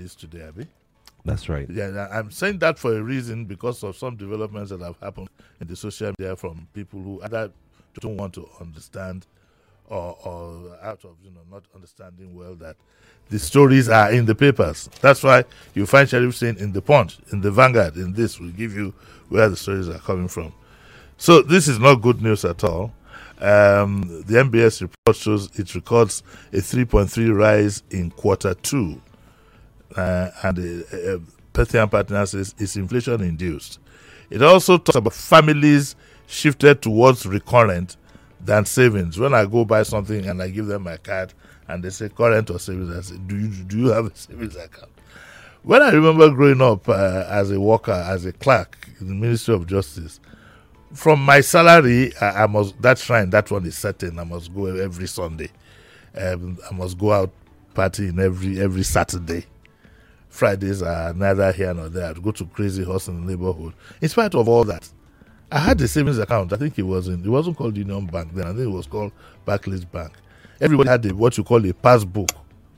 is today, Abi. That's right. Yeah, I'm saying that for a reason, because of some developments that have happened in the social media from people who either don't want to understand or out of not understanding well that the stories are in the papers. That's why you find Sheriff saying in the Punch, in the Vanguard, in this will give you where the stories are coming from. So this is not good news at all. The MBS report shows it records a 3.3 rise in Q2. And Pethian Partner says it's inflation induced. It also talks about families shifted towards recurrent than savings. When I go buy something and I give them my card and they say current or savings, I say, do you have a savings account? When I remember growing up as a worker, as a clerk in the Ministry of Justice, from my salary, I must, that shrine, that one is certain, I must go every Sunday. I must go out partying every Saturday. Fridays are neither here nor there. I'd go to Crazy Horse in the neighborhood. In spite of all that, I had a savings account. I think it wasn't called Union Bank then. I think it was called Barclays Bank. Everybody had what you call a passbook.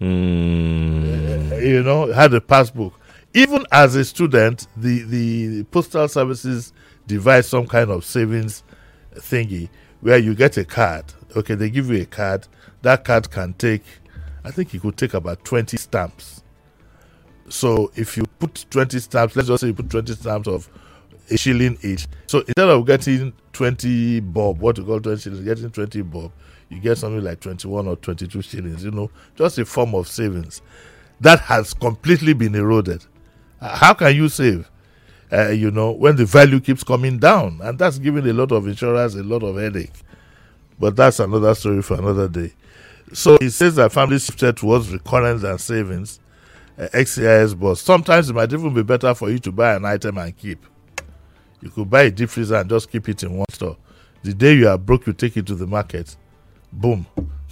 Had a passbook. Even as a student, the postal services devise some kind of savings thingy where you get a card. Okay, they give you a card. That card can take, I think it could take about 20 stamps. So if you put 20 stamps, let's just say you put 20 stamps of a shilling each. So instead of getting 20 bob, what you call 20 shillings, getting 20 bob, you get something like 21 or 22 shillings, just a form of savings. That has completely been eroded. How can you save? When the value keeps coming down, and that's giving a lot of insurers a lot of headache. But that's another story for another day. So it says that families shifted towards recurrence and savings. XCIS boss. Sometimes it might even be better for you to buy an item and keep. You could buy a deep freezer and just keep it in one store. The day you are broke, you take it to the market. Boom.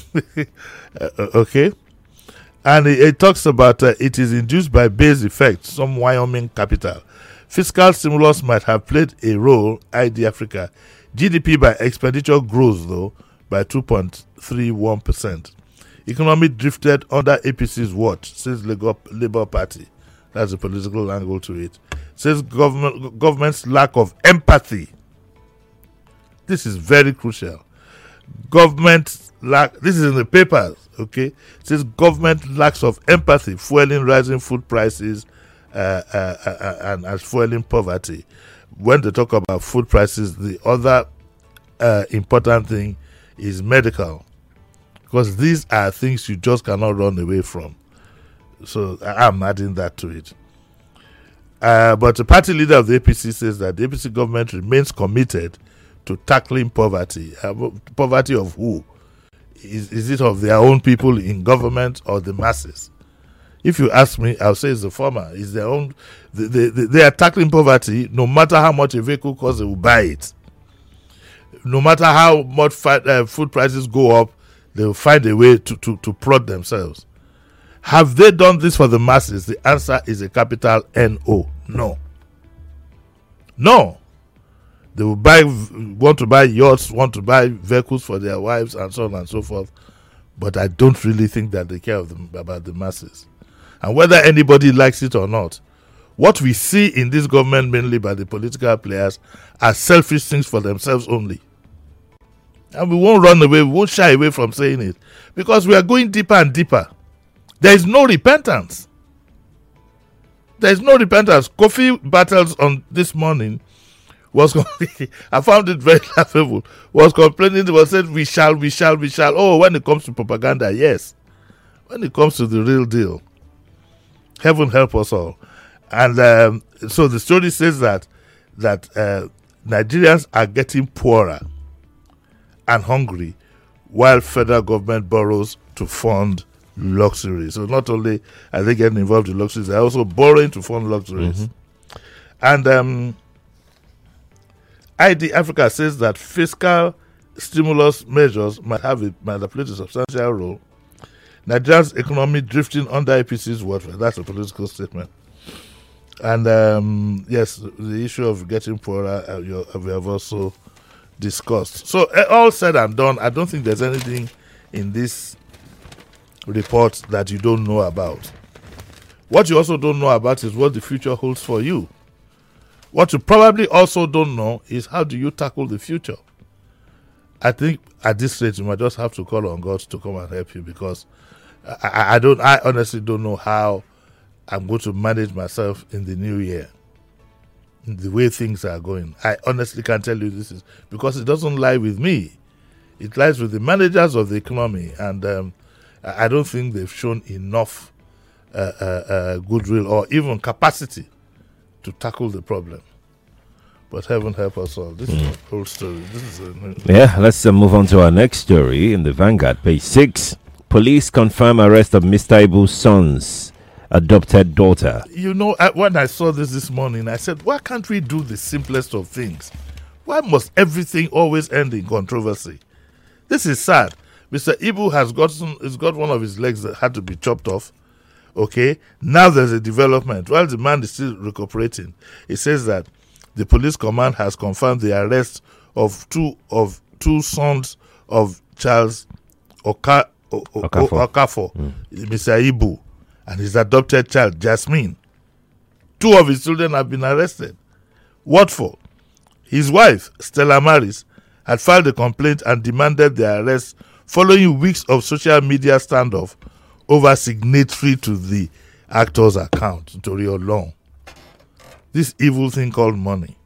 Okay. And it talks about it is induced by base effect, some Wyoming capital. Fiscal stimulus might have played a role, ID Africa. GDP by expenditure grows, though, by 2.31%. Economy drifted under APC's watch, says Labour Party. That's a political angle to it. Says government's lack of empathy. This is very crucial. This is in the papers, okay? Says government lacks of empathy, fueling rising food prices and fueling poverty. When they talk about food prices, the other important thing is medical. Because these are things you just cannot run away from. So I'm adding that to it. But the party leader of the APC says that the APC government remains committed to tackling poverty. Poverty of who? Is it of their own people in government or the masses? If you ask me, I'll say it's the former. It's their own. They are tackling poverty. No matter how much a vehicle costs, they will buy it. No matter how much food prices go up, they will find a way to prod themselves. Have they done this for the masses? The answer is a capital No. No. They will want to buy yachts, want to buy vehicles for their wives, and so on and so forth. But I don't really think that they care about the masses. And whether anybody likes it or not, what we see in this government, mainly by the political players, are selfish things for themselves only. And we won't run away, we won't shy away from saying it. Because we are going deeper and deeper. There is no repentance. There is no repentance. Kofi Battles on this morning was, I found it very laughable, was complaining, was saying, we shall. Oh, when it comes to propaganda, yes. When it comes to the real deal, heaven help us all. And so the story says that Nigerians are getting poorer and hungry while federal government borrows to fund luxury. So not only are they getting involved in luxuries, they're also borrowing to fund luxuries. Mm-hmm. And ID Africa says that fiscal stimulus measures might have played a substantial role. Nigeria's economy drifting under APC's watch. That's a political statement. And yes, the issue of getting poorer, we have also discussed. So all said and done, I don't think there's anything in this report that you don't know about. What you also don't know about is what the future holds for you. What you probably also don't know is how do you tackle the future. I think at this stage you might just have to call on God to come and help you, because I honestly don't know how I'm going to manage myself in the new year, the way things are going. I honestly can't tell you this is because it doesn't lie with me. It lies with the managers of the economy, and I don't think they've shown enough goodwill or even capacity to tackle the problem. But heaven help us all. This is a whole story. Let's move on to our next story in the Vanguard, page 6. Police confirm arrest of Mr. Ibu's son's adopted daughter. You know, when I saw this morning, I said, why can't we do the simplest of things? Why must everything always end in controversy? This is sad. Mr. Ibu has got one of his legs that had to be chopped off. Okay, now there's a development. While the man is still recuperating, it says that the police command has confirmed the arrest of two sons of Charles Okafor, Mr. Ibu, and his adopted child, Jasmine. 2 of his children have been arrested. What for? His wife, Stella Maris, had filed a complaint and demanded their arrest following weeks of social media standoff over signatory to the actor's account, Torí Ọlọ́run. This evil thing called money.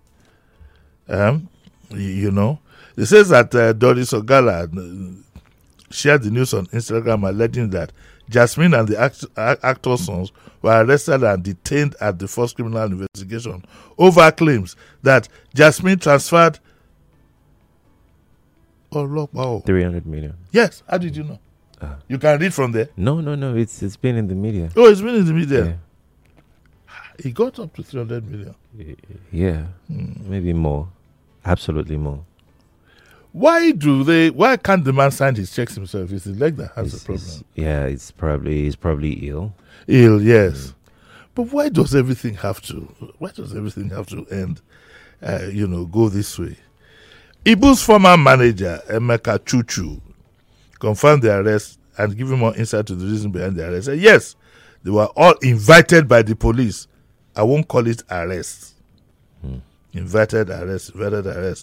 You know, it says that Doris Ogala shared the news on Instagram alleging that Jasmine and the actor's sons were arrested and detained at the first criminal investigation over claims that Jasmine transferred 300 million. Yes, how did you know? You can read from there. No. It's been in the media. Oh, it's been in the media. Yeah. He got up to 300 million. Yeah, maybe more. Absolutely more. Why can't the man sign his checks himself? It's his leg that has the problem. He's probably ill. Ill, yes. But why does everything have to end, go this way? Ibu's former manager, Emeka Chuchu, confirmed the arrest and giving more insight to the reason behind the arrest. Said, yes, they were all invited by the police. I won't call it arrest. Invited arrest. Well,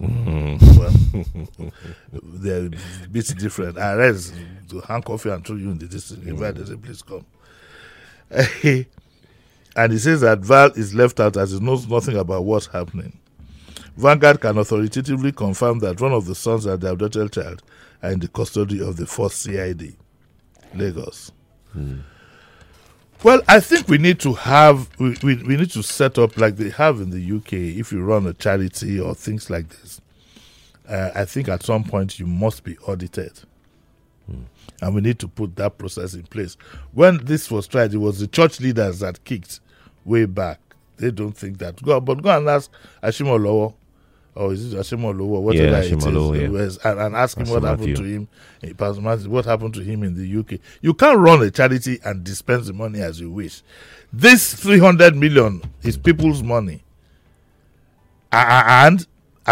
they're a bit different. Arrest, to handcuff you and throw you in the distance. Invited, say, please come. And he says that Val is left out as he knows nothing about what's happening. Vanguard can authoritatively confirm that one of the sons and the adopted child are in the custody of the 4th CID, Lagos. Well, I think we need to we need to set up like they have in the UK. If you run a charity or things like this, I think at some point you must be audited, and we need to put that process in place. When this was tried, it was the church leaders that kicked way back. They don't think that. Go and ask Ashimolowo. Or is it Ashimolowo? Whatever it is. And ask him what happened to him. What happened to him in the UK. You can't run a charity and dispense the money as you wish. This 300 million is people's money. And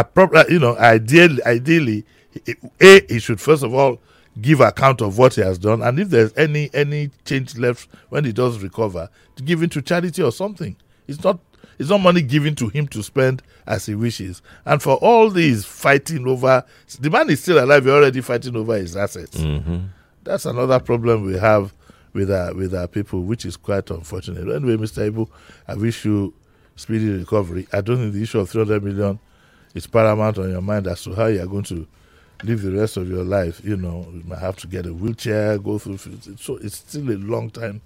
ideally, he should first of all give account of what he has done, and if there's any change left when he does recover, to give it to charity or something. It's not money given to him to spend as he wishes. And for all these fighting over, the man is still alive. You're already fighting over his assets. That's another problem we have with our people, which is quite unfortunate. Anyway, Mr. Ibu, I wish you speedy recovery. I don't think the issue of 300 million is paramount on your mind as to how you are going to live the rest of your life. You might have to get a wheelchair, go through. So it's still a long time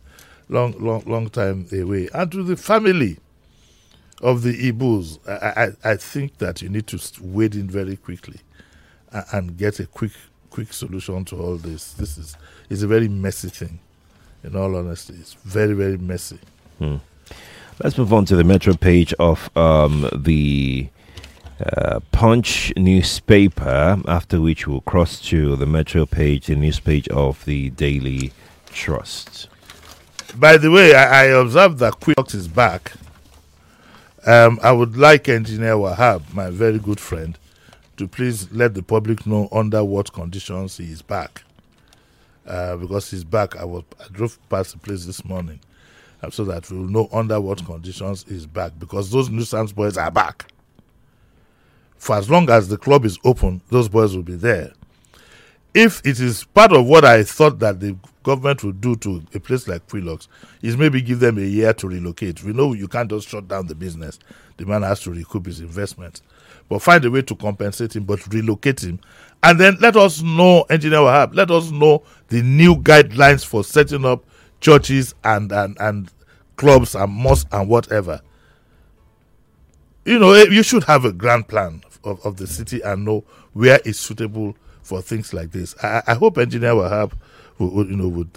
away. And to the family of the Ibus, I think that you need to wade in very quickly and get a quick solution to all this. It's a very messy thing. In all honesty, it's very, very messy. Let's move on to the Metro page of the Punch newspaper, after which we'll cross to the Metro page, the news page of the Daily Trust. By the way, I observed that Quick is back. I would like Engineer Wahab, my very good friend, to please let the public know under what conditions he is back. Because he's back. I drove past the place this morning. so that we will know under what conditions he's back, because those nuisance boys are back. For as long as the club is open, those boys will be there. If it is part of what I thought that the government would do to a place like Quilocks, is maybe give them a year to relocate. We know you can't just shut down the business. The man has to recoup his investment. But find a way to compensate him, but relocate him. And then let us know, Engineer Wahab, let us know the new guidelines for setting up churches and clubs and mosques and whatever. You know, you should have a grand plan of the city and know where it's suitable for things like this. I hope Engineer Wahab would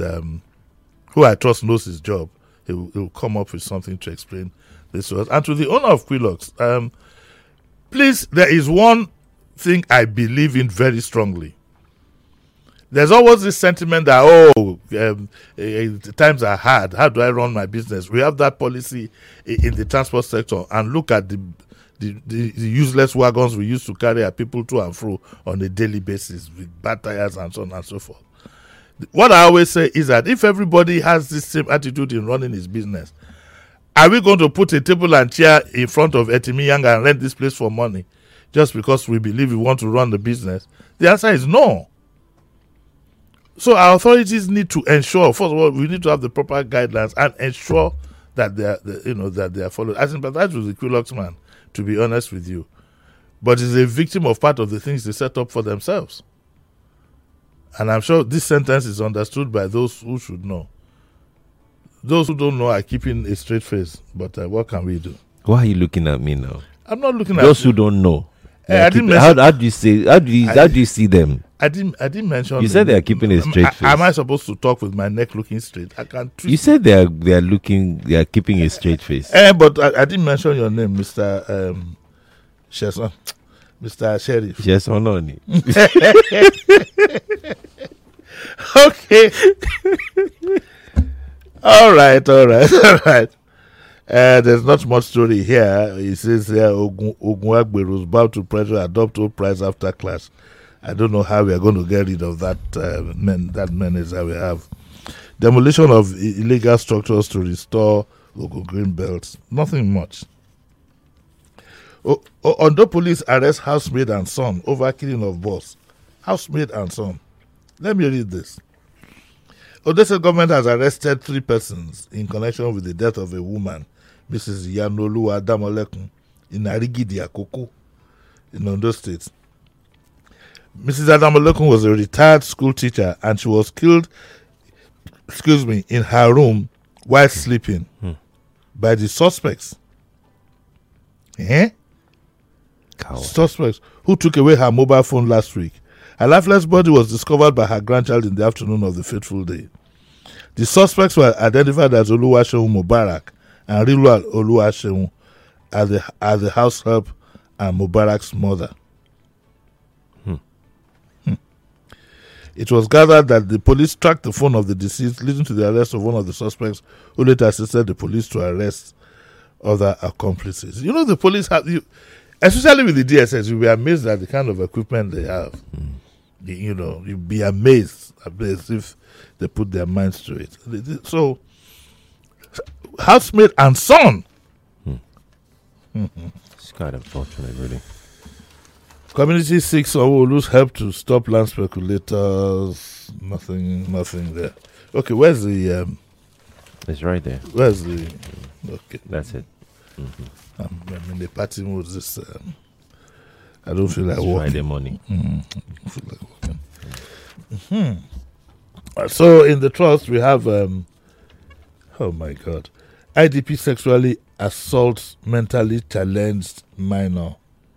who I trust knows his job, he'll come up with something to explain this to us. And to the owner of Quilocks, please, there is one thing I believe in very strongly. There's always this sentiment that, times are hard. How do I run my business? We have that policy in the transport sector, and look at the useless wagons we used to carry our people to and fro on a daily basis with bad tires and so on and so forth. What I always say is that if everybody has this same attitude in running his business, are we going to put a table and chair in front of Etimi Yang and rent this place for money just because we believe we want to run the business? The answer is no. So our authorities need to ensure, first of all, we need to have the proper guidelines and ensure that they are followed. I sympathize with the Quilocks man, to be honest with you, but is a victim of part of the things they set up for themselves. And I'm sure this sentence is understood by those who should know. Those who don't know are keeping a straight face, but what can we do? Why are you looking at me now? I'm not looking at those who don't know. I didn't How do you see them? I didn't mention. You said they are keeping a straight face. Am I supposed to talk with my neck looking straight? I can't. You said they are keeping a straight face. But I didn't mention your name, Mr. Sheson, Mr. Sheriff. Sheson Oni. Okay. All right. There's not much story here. He says here, Ogunwagbe was about to pressure adopt old price after class. I don't know how we are going to get rid of that menace that we have. Demolition of illegal structures to restore local green belts. Nothing much. Ondo police arrest housemaid and son over killing of boss. Housemaid and son. Let me read this. Ondo State government has arrested 3 persons in connection with the death of a woman, Mrs. Yanolu Adamolekun, in Arigidi, Akoko, in Ondo State. Mrs. Adamolekun was a retired school teacher and she was killed, in her room while sleeping by the suspects. Suspects who took away her mobile phone last week. Her lifeless body was discovered by her grandchild in the afternoon of the fateful day. The suspects were identified as Oluwaseun Mubarak and Rilwal Oluwaseun as the house help and Mubarak's mother. It was gathered that the police tracked the phone of the deceased, leading to the arrest of one of the suspects, who later assisted the police to arrest other accomplices. You know, the police have, especially with the DSS, you'll be amazed at the kind of equipment they have. You'll be amazed if they put their minds to it. So, housemaid and son. It's quite unfortunate, really. Community seeks Olu's help to stop land speculators. Nothing there. Okay, where's the... it's right there. Where's the... Okay. That's it. I'm in the party mode. I don't feel like it's working. Friday morning. I don't feel like working. So in the trust we have... oh my God. IDP sexually assaults mentally challenged minor.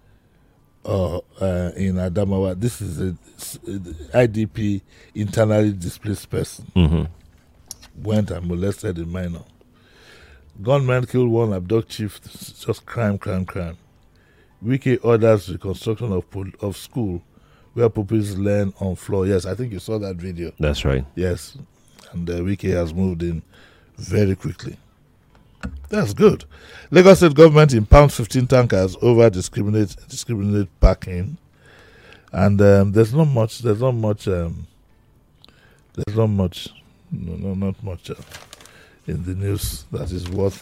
In Adamawa. This is a IDP, internally displaced person. Went and molested a minor. Gunmen killed one abduct chief. Just crime. Wike orders reconstruction of school where pupils learn on floor. Yes, I think you saw that video. That's right. Yes, and Wike has moved in very quickly. That's good. Lagos State government impounds 15 tankers over discriminate parking, and there's not much. in the news that is worth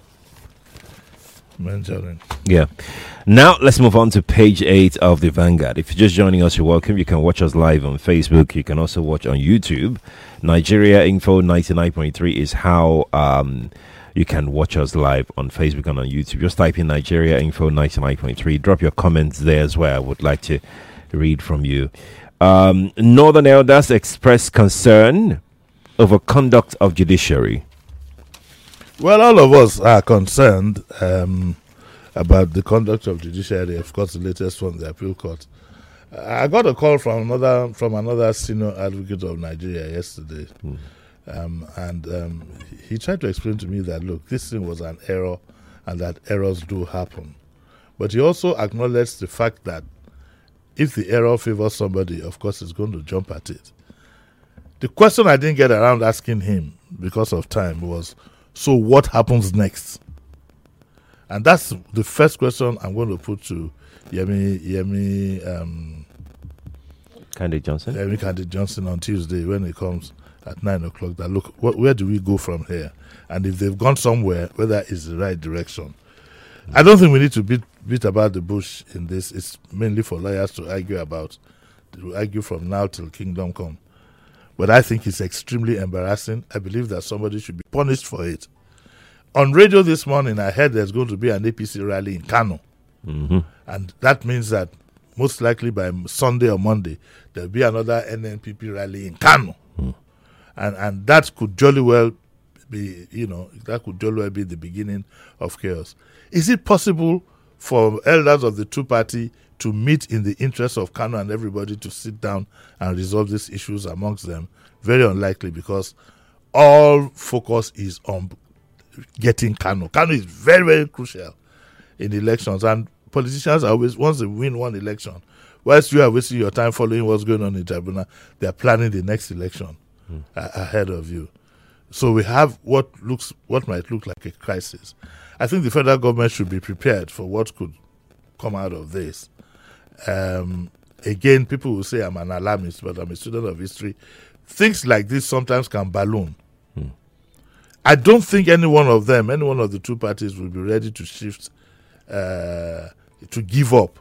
mentioning. Yeah. Now let's move on to page 8 of the Vanguard. If you're just joining us, you're welcome. You can watch us live on Facebook. You can also watch on YouTube. Nigeria Info 99.3 is how you can watch us live on Facebook and on YouTube. Just type in Nigeria Info 99.3. Drop your comments there as well. I would like to read from you. Northern elders express concern over conduct of judiciary. Well, all of us are concerned about the conduct of judiciary. Of course, the latest one, the appeal court. I got a call from another senior advocate of Nigeria yesterday, and he tried to explain to me that, look, this thing was an error, and that errors do happen. But he also acknowledged the fact that if the error favors somebody, of course, he's going to jump at it. The question I didn't get around asking him because of time was, so what happens next? And that's the first question I'm going to put to Yemi Candid Johnson on Tuesday when he comes at 9 o'clock. That look, where do we go from here? And if they've gone somewhere, whether it's the right direction. I don't think we need to beat about the bush in this. It's mainly for lawyers to argue from now till kingdom come. But I think it's extremely embarrassing. I believe that somebody should be punished for it. On radio this morning, I heard there's going to be an APC rally in Kano. Mm-hmm. And that means that most likely by Sunday or Monday, there'll be another NNPP rally in Kano. And that could jolly well be, the beginning of chaos. Is it possible for elders of the two parties to meet in the interest of Kano and everybody to sit down and resolve these issues amongst them? Very unlikely, because all focus is on getting Kano. Kano is very, very crucial in elections, and politicians are always, once they win one election, whilst you are wasting your time following what's going on in tribunal, they are planning the next election ahead of you. So we have what might look like a crisis. I think the federal government should be prepared for what could come out of this. Again, people will say I'm an alarmist, but I'm a student of history. Things like this sometimes can balloon. I don't think any one of the two parties will be ready to shift, to give up,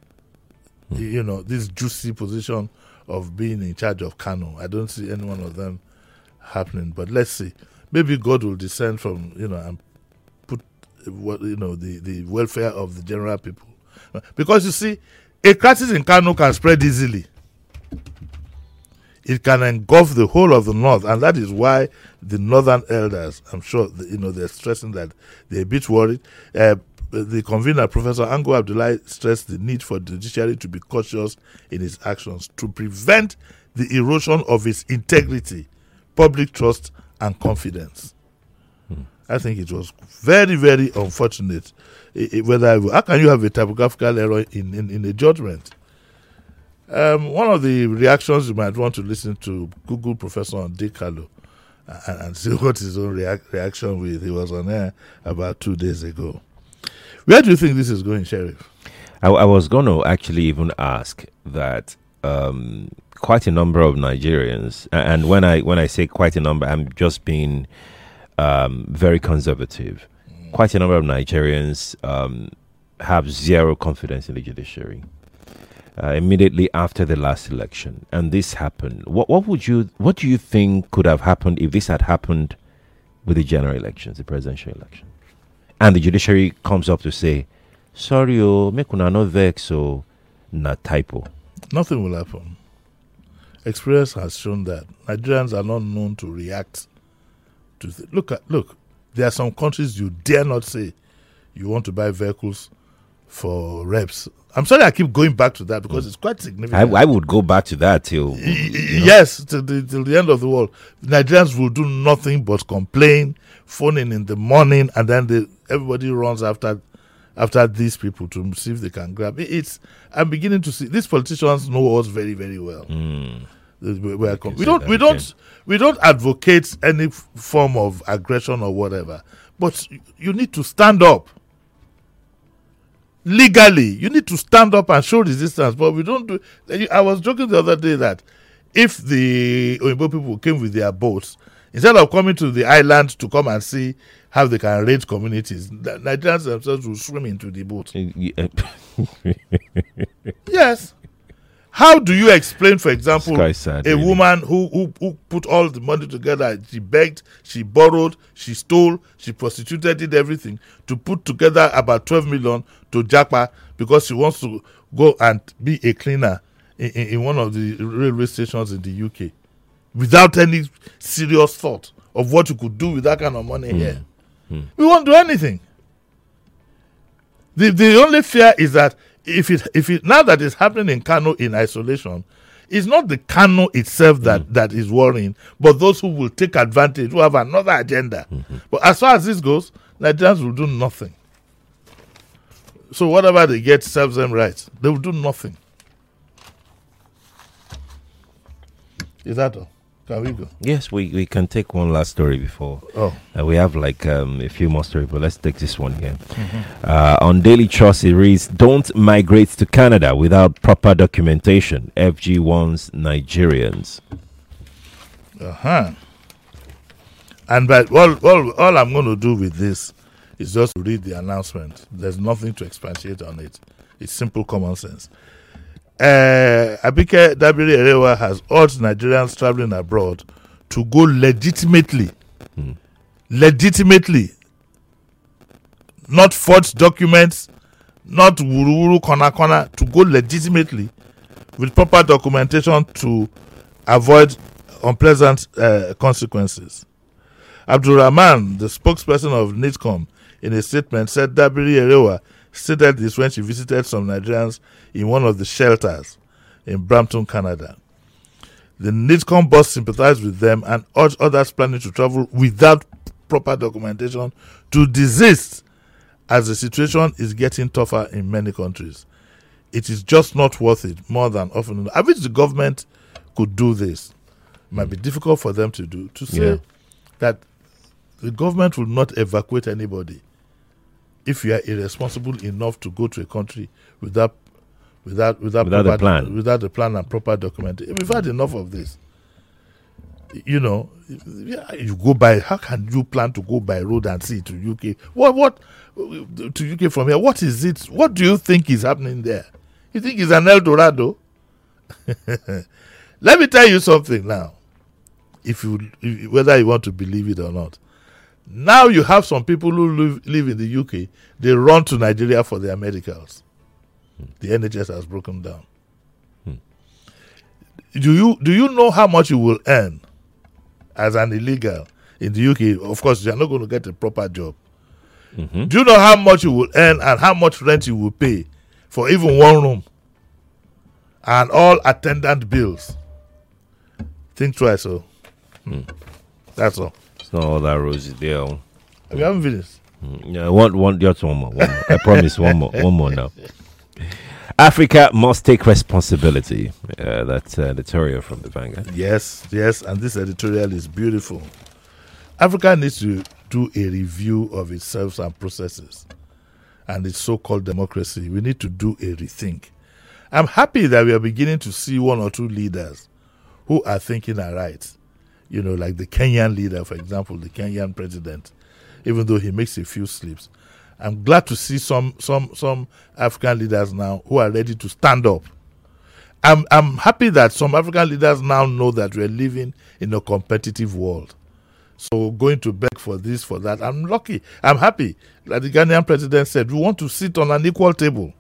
this juicy position of being in charge of Kano. I don't see any one of them happening. But let's see. Maybe God will descend from, and put the welfare of the general people. Because you see, a crisis in Kano can spread easily. It can engulf the whole of the north, and that is why the northern elders, I'm sure, they're stressing that they're a bit worried. The convener, Professor Ango Abdullahi, stressed the need for the judiciary to be cautious in its actions to prevent the erosion of its integrity, public trust, and confidence. I think it was very, very unfortunate. How can you have a typographical error in a judgment? One of the reactions you might want to listen to Google Professor Ndekalo and see what his own reaction with. He was on air about 2 days ago. Where do you think this is going, Sheriff? I was going to actually even ask that quite a number of Nigerians, and when I say quite a number, I'm just being very conservative. Quite a number of Nigerians have zero confidence in the judiciary. Immediately after the last election, and this happened, what do you think could have happened if this had happened with the general elections, the presidential election, and the judiciary comes up to say, sorry, make una no vex, na typo? Nothing will happen. Experience has shown that Nigerians are not known to react to look. There are some countries you dare not say you want to buy vehicles for reps. I'm sorry I keep going back to that because it's quite significant. I would go back to that till yes, till the end of the world. Nigerians will do nothing but complain, phoning in the morning, and then everybody runs after these people to see if they can grab it. I'm beginning to see these politicians know us very, very well. We don't advocate any form of aggression or whatever, but you need to stand up. Legally, you need to stand up and show resistance, but we don't do. I was joking the other day that if the Oyinbo people came with their boats, Instead of coming to the island to come and see how they can raid communities, the Nigerians themselves will swim into the boat. Yes. How do you explain, for example, a woman who put all the money together, she begged, she borrowed, she stole, she prostituted, did everything to put together about 12 million to Japa because she wants to go and be a cleaner in one of the railway stations in the UK without any serious thought of what you could do with that kind of money here. We won't do anything. The only fear is that if it now that it's happening in Kano in isolation, it's not the Kano itself that is worrying, but those who will take advantage, who have another agenda. But as far as this goes, Nigerians will do nothing. So whatever they get serves them right. They will do nothing. Is that all? Can we go? Yes, we can take one last story before. We have like a few more stories, but let's take this one here. On Daily Trust, it reads, "Don't migrate to Canada without proper documentation. FG warns Nigerians." And but all I'm going to do with this is just to read the announcement. There's nothing to expatiate on it. It's simple common sense. Abike Dabiri Erewa has urged Nigerians traveling abroad to go legitimately, not forged documents, not wuru kona, to go legitimately with proper documentation to avoid unpleasant consequences. Abdul Rahman, the spokesperson of NITCOM, in a statement said Dabiri Erewa stated this when she visited some Nigerians in one of the shelters in Brampton, Canada. The NITCOM boss sympathized with them and urged others planning to travel without proper documentation to desist, as the situation is getting tougher in many countries. It is just not worth it more than often. I wish the government could do this. It might be difficult for them to do, to say that the government will not evacuate anybody if you are irresponsible enough to go to a country without a plan. Without a plan and proper documentation. We've had enough of this. You know, you go by. How can you plan to go by road and see to UK? What to UK from here? What is it? What do you think is happening there? You think it's an El Dorado? Let me tell you something now. Whether you want to believe it or not. Now you have some people who live in the UK, they run to Nigeria for their medicals. The NHS has broken down. Do you know how much you will earn as an illegal in the UK? Of course, you're not going to get a proper job. Do you know how much you will earn and how much rent you will pay for even one room? And all attendant bills. Think twice, so. That's all. It's not all that rosy there. We haven't finished. Yeah, just one more. I promise one more now. Africa must take responsibility. That's editorial from the Vanguard. Yes, and this editorial is beautiful. Africa needs to do a review of itself and processes and its so-called democracy. We need to do a rethink. I'm happy that we are beginning to see one or two leaders who are thinking aright. You know, like the Kenyan leader, for example, the Kenyan president, even though he makes a few slips. I'm glad to see some African leaders now who are ready to stand up. I'm happy that some African leaders now know that we're living in a competitive world. So going to beg for this, for that, I'm lucky. I'm happy. Like the Ghanaian president said, we want to sit on an equal table.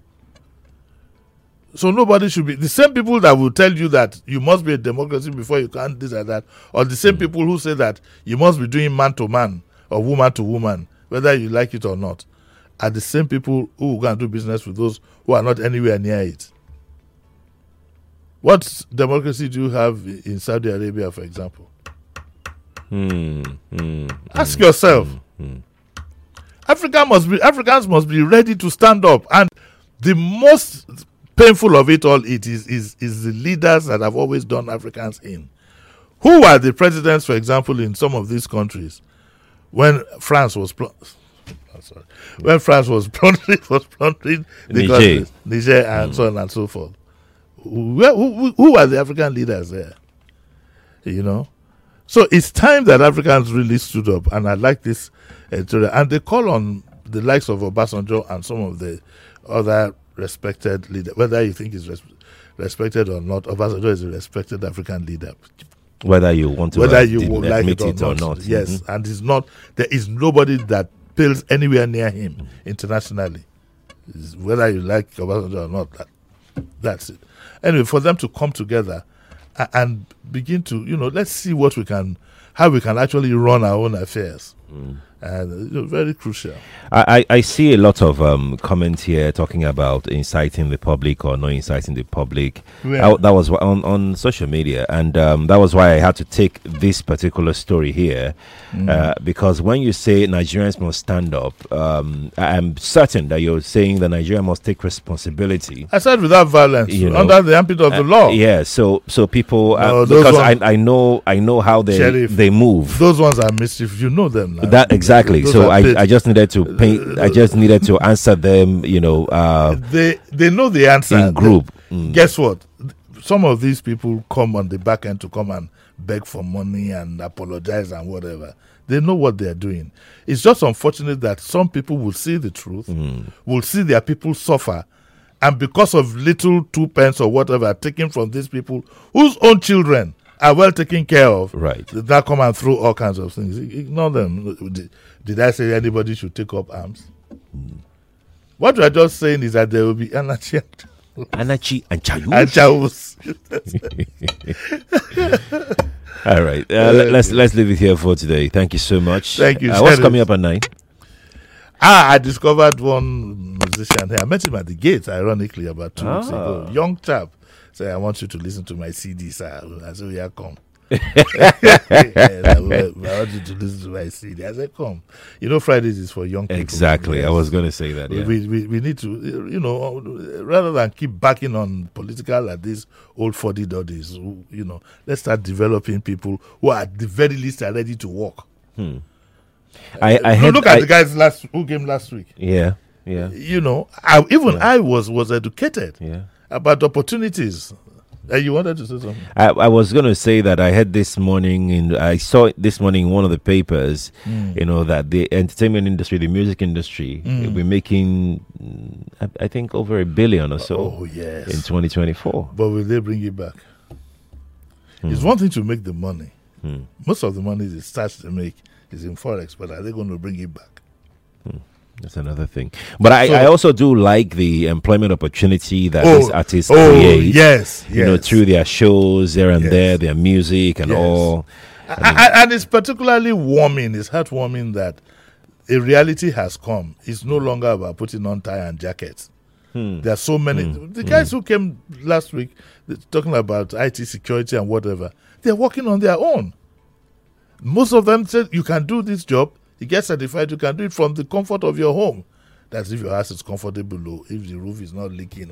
So nobody should be the same people that will tell you that you must be a democracy before you can this and that, or the same people who say that you must be doing man to man or woman to woman, whether you like it or not, are the same people who can do business with those who are not anywhere near it. What democracy do you have in Saudi Arabia, for example? Ask yourself. Africans must be ready to stand up, and the most painful of it all is the leaders that have always done Africans in. Who are the presidents, for example, in some of these countries when France was plundering the countries, Niger and so on and so forth? Who are the African leaders there? You know, So it's time that Africans really stood up, and I like this editorial. And they call on the likes of Obasanjo and some of the other respected leaders, whether you think he's respected or not. Obasanjo is a respected African leader. Whether you want to like admit it or not. Yes, and it's not. There is nobody that pales anywhere near him internationally. Whether you like Obasanjo or not, that's it. Anyway, for them to come together and begin to, let's see how we can actually run our own affairs. And very crucial. I see a lot of comments here talking about inciting the public or not inciting the public. Yeah. That was on social media, and that was why I had to take this particular story here, because when you say Nigerians must stand up, I'm certain that you're saying that Nigeria must take responsibility. I said without violence, under the ambit of the law. Yeah, so people, because I know how they move. Those ones are mischief. You know them now. That exactly. Those so I just needed to paint. I just needed to answer them. They know the answer in group. Guess what? Some of these people come on the back end to come and beg for money and apologize and whatever. They know what they are doing. It's just unfortunate that some people will see the truth, will see their people suffer, and because of little 2 pence or whatever taken from these people whose own children are well taken care of, right? That come and throw all kinds of things. Ignore them. Did I say anybody should take up arms? What we are just saying is that there will be anarchy and chaos. All right, let's leave it here for today. Thank you so much. Thank you. What's coming up at 9? I discovered one musician here. I met him at the gate, ironically, about 2 weeks ago. Young chap. Say, I want you to listen to my CD, sir. I said, yeah, come. I want you to listen to my CD. I said, come. Fridays is for young people. Exactly. Yes. I was going to say that. Yeah. We need to, rather than keep backing on political like these old 40-doddies, let's start developing people who are at the very least are ready to work. I look at the guys who came last week. Yeah. I was educated. Yeah. About opportunities. You wanted to say something? I was going to say that I heard this morning, I saw it this morning in one of the papers, that the entertainment industry, the music industry, will be making, I think, over $1 billion or so. Oh, yes. In 2024. But will they bring it back? It's one thing to make the money. Most of the money it starts to make is in Forex, but are they going to bring it back? That's another thing. But I also do like the employment opportunity that these artists create. Yes. Through their shows there and there, their music and all. And it's particularly warming, it's heartwarming that a reality has come. It's no longer about putting on tie and jackets. There are so many. The guys who came last week talking about IT security and whatever, they're working on their own. Most of them said, you can do this job. You get certified, you can do it from the comfort of your home. That's if your house is comfortable, if the roof is not leaking.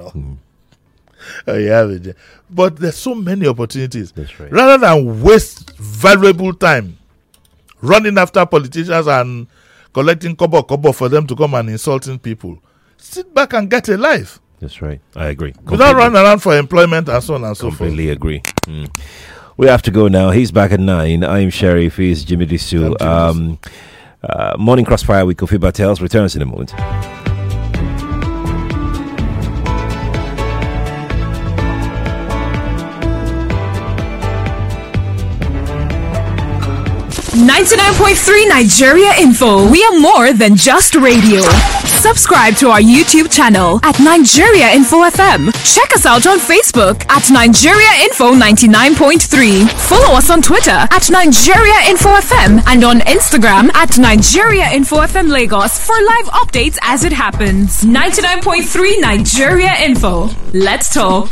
But there's so many opportunities. That's right. Rather than waste valuable time running after politicians and collecting kobo for them to come and insulting people, sit back and get a life. That's right. I agree. Without running around for employment and so on and so forth. Completely agree. We have to go now. He's back at 9. I'm Sheriff. He's Jimmy Disu. Morning Crossfire with Kofi Battels returns in a moment. .3 Nigeria Info. We are more than just radio. Subscribe to our YouTube channel at Nigeria Info FM. Check us out on Facebook at Nigeria Info 99.3. Follow us on Twitter at Nigeria Info FM and on Instagram at Nigeria Info FM Lagos for live updates as it happens. 99.3 Nigeria Info. Let's talk.